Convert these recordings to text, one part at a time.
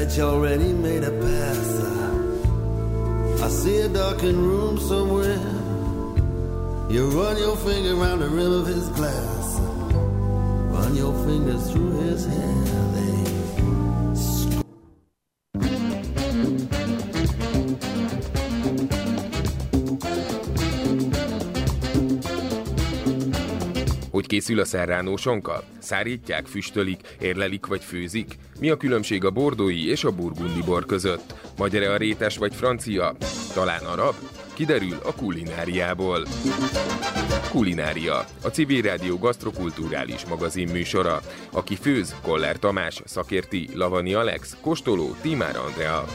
bet you already made a pass. I see a darkened room somewhere. You run your finger around the rim of his glass. Run your fingers through his hair. Hogy készül a serrano sonka? Szárítják, füstölik, érlelik vagy főzik? Mi a különbség a bordói és a burgundi bor között? Magyar-e a rétes vagy francia? Talán arab? Kiderül a kulináriából. Kulinária, a Civil Rádió gasztrokulturális magazin műsora. Aki főz, Koller Tamás, szakérti, Lavani Alex, kóstoló, Tímár Andrea.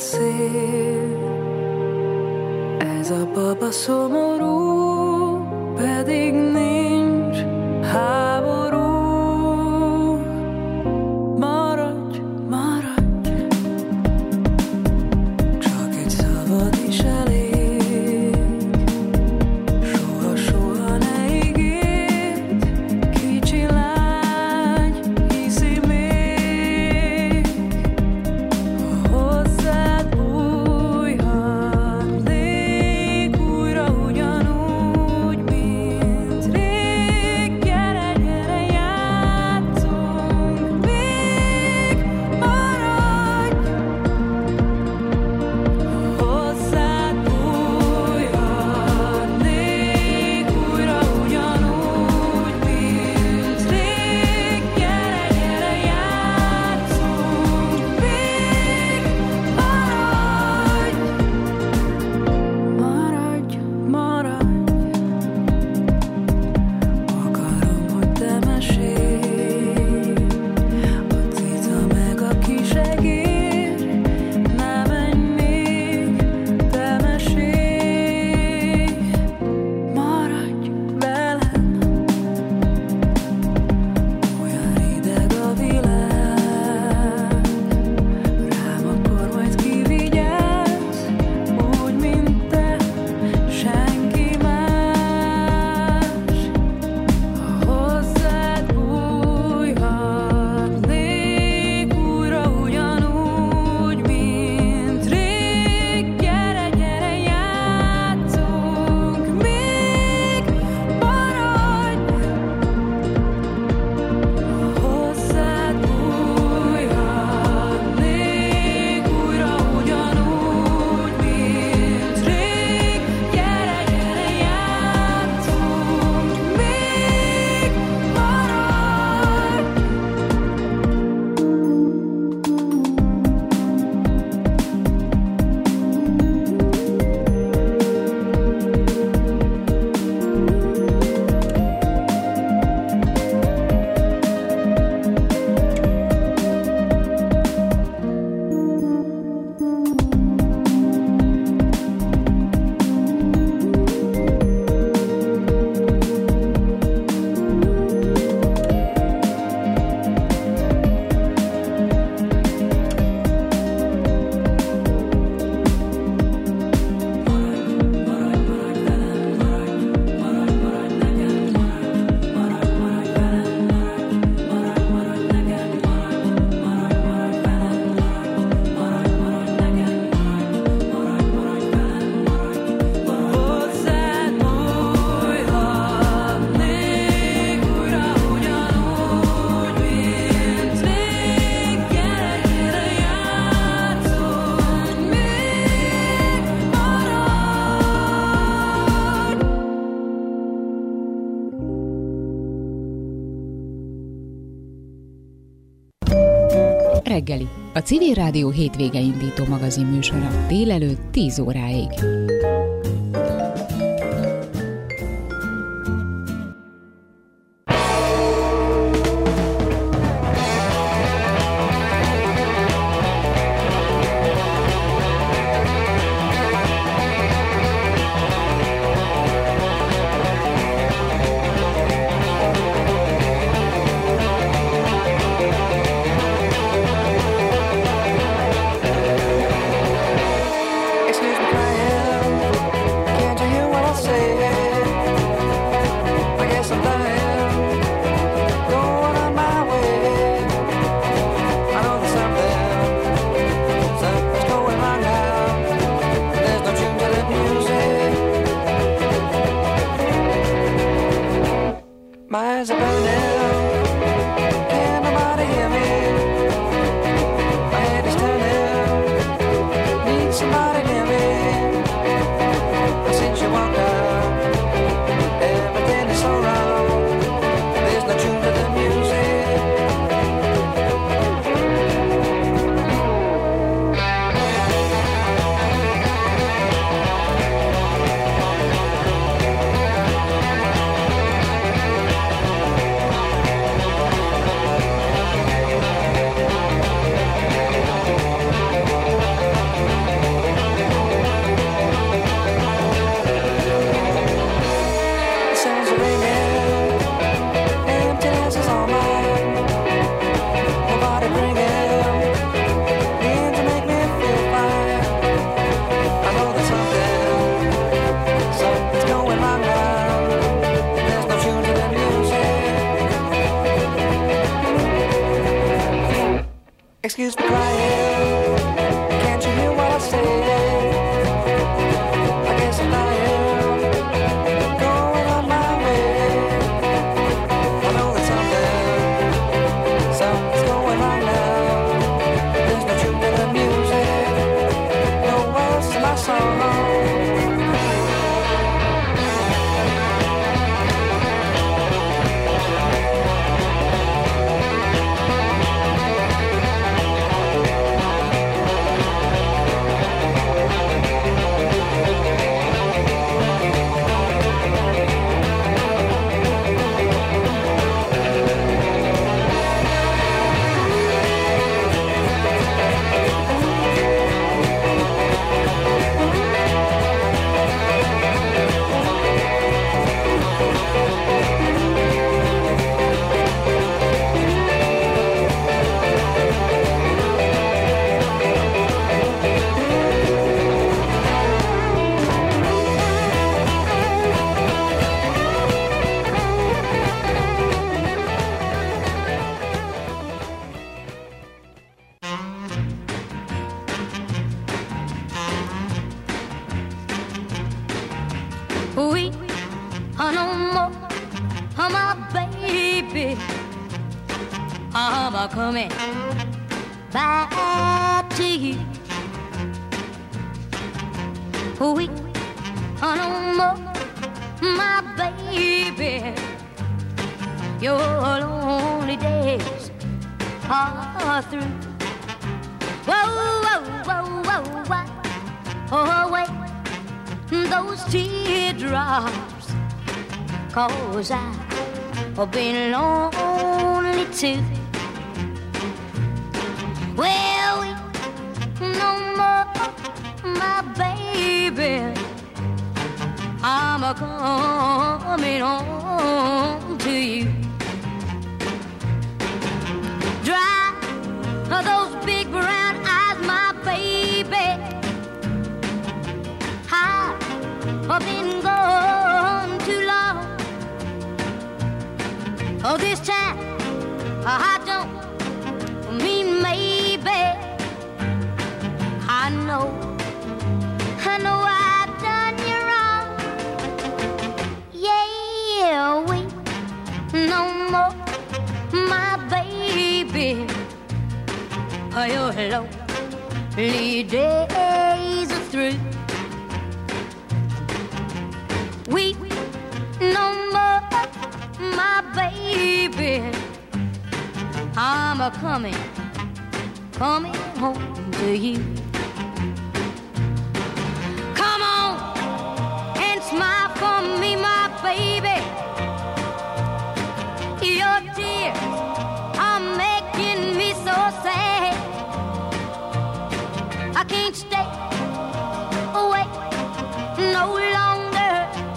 szél. Ez a baba szomorú, pedig nincs háború. Maradj, maradj, csak egy szabad is elég. Soha, soha ne ígérd, kicsi lány, hiszi még. Hozzád bújhatnék újra ugyanúgy, mint rég. Gyere, gyere, játszunk még, maradj. Hozzád bújhatnék újra ugyanúgy, mint rég. Gyere, gyere, játszunk még, maradj. Maradj, akarom, hogy te mesélj, a cica meg a kisegér. Ne menj még, te mesélj, maradj velem. Olyan ideg a világ, rám akkor majd kivigyázz, úgy, mint te, senki más. Ha hozzád bújhatnék újra ugyanúgy, mint rég. Gyere, gyere, játszunk még, maradj. Ha hozzád bújhatnék újra ugyanúgy, mint rég. Gyere, gyere, játszunk még, maradj. Hozzád bújhatnék újra ugyanúgy, mint rég. Gyere, gyere, játszunk még, maradj. Reggeli, a Civil Rádió hétvége indító magazin műsora délelőtt 10 óráig. Excuse me, can I help? Excuse me crying, can't you hear what I say? I guess I'm dying, going on my way. I know that something's going on now. There's no truth in the music, no words to my song. We are no more, my baby. I'm a coming back to you. We are no more, my baby. Your lonely days are through. Whoa, whoa, whoa, whoa, whoa. Oh, wait. Those teardrops, 'cause I've been lonely too. Well, no more, my baby. I'm coming home to you. Dry those big brown eyes, my baby. I've been gone too long. Oh, this time I don't mean maybe. I know I've done you wrong. Yeah, we no more, my baby. Your lonely days are through. We no more, my baby. I'm coming home to you. Come on and smile for me, my baby. Your tears are making me so sad. I can't stay away no longer.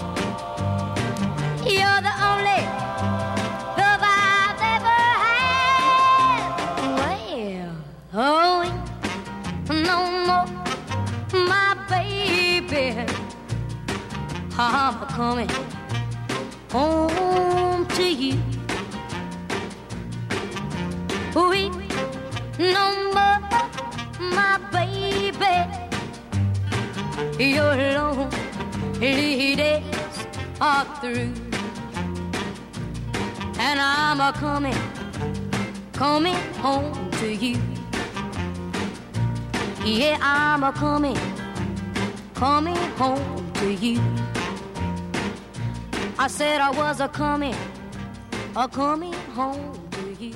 You're the only love I've ever had. Well, oh, no more, my baby. I'm coming home to you. We no more, my baby. Your lonely days are through. And I'm coming home to you. Yeah, I'm coming home to you. I said I was coming home to you.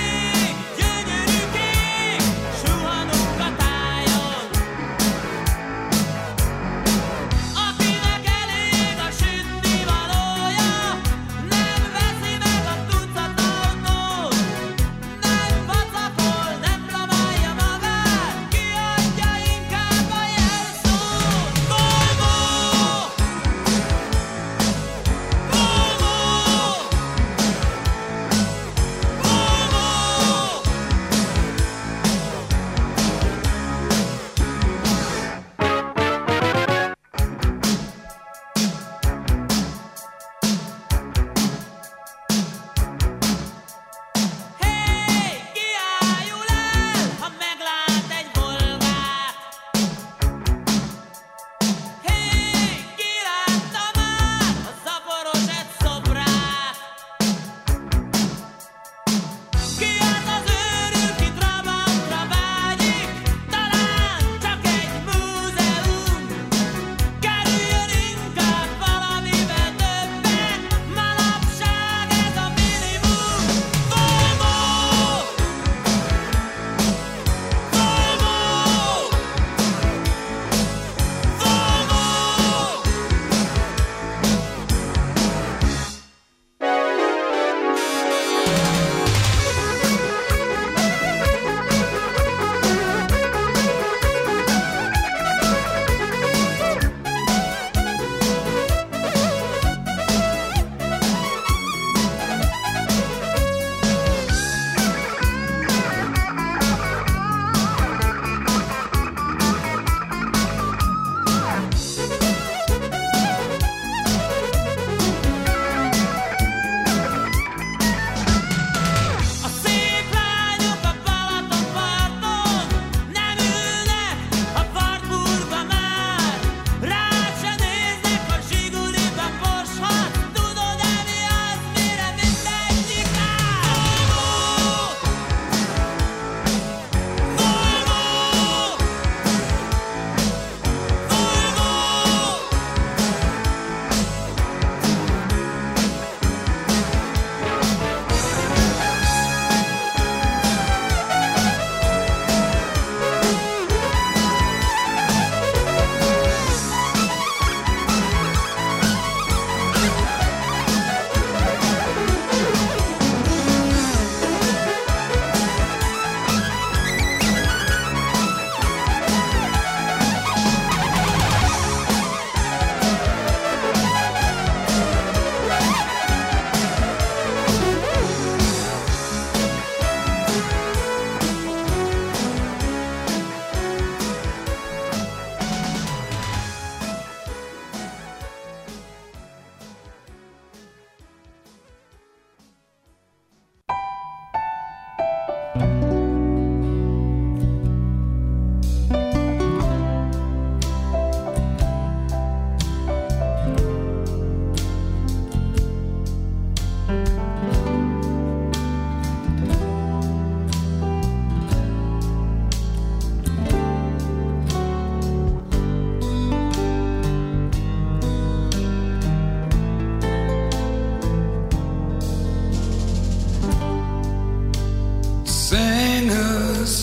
Gyönyörű kék, suhanok a tájon.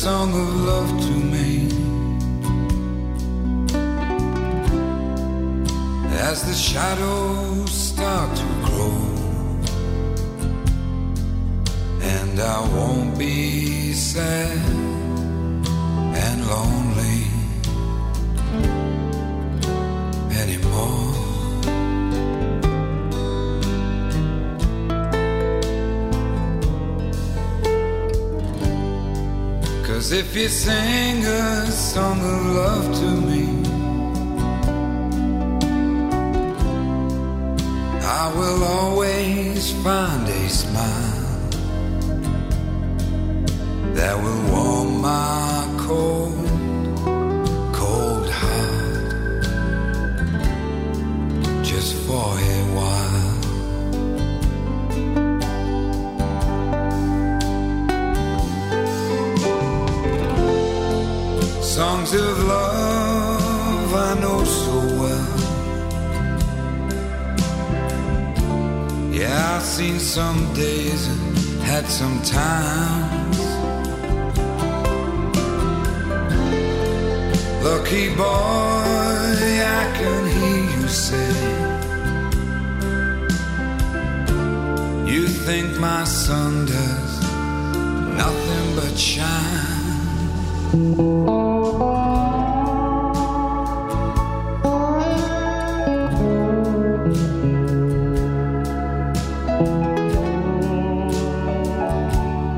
song of love to me. As the shadows start to grow, and I won't be sad and lonely anymore. 'Cause if you sing a song of love to me, I will always find a smile that will warm my cold, cold heart just for a while. Songs of love I know so well. Yeah, I've seen some days and had some times. Lucky boy, I can hear you say, you think my sun does nothing but shine.